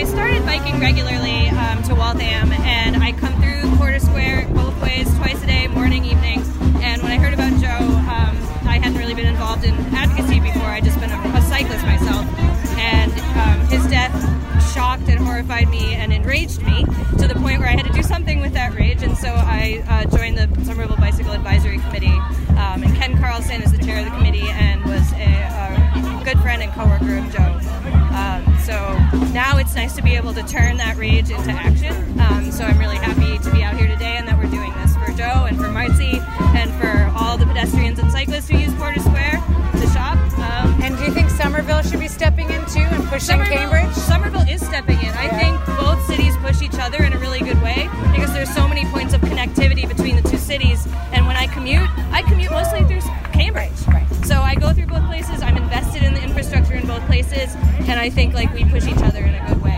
I started biking regularly to Waltham, and I come through Porter Square both ways, twice a day, morning, evenings. And when I heard about Joe, I hadn't really been involved in advocacy before. I'd just been a cyclist myself. And his death shocked and horrified me and enraged me to the point where I had to do something with that rage. And so I joined the Somerville Bicycle Advisory Committee. And Ken Carlson is the chair of the committee and was a good friend and coworker of Joe. So now it's nice to be able to turn that rage into action. So I'm really happy to be out here today and that we're doing this for Joe and for Marcy and for all the pedestrians and cyclists who use Porter Square to shop. And do you think Somerville should be stepping in too and pushing Cambridge? Somerville is stepping in. I think both cities push each other in a really good way because there's so many points of connectivity between the two cities. And when I commute mostly through Cambridge. Right. So I go through both places. I'm invested in the infrastructure in both places, and I think we push each other in a good way.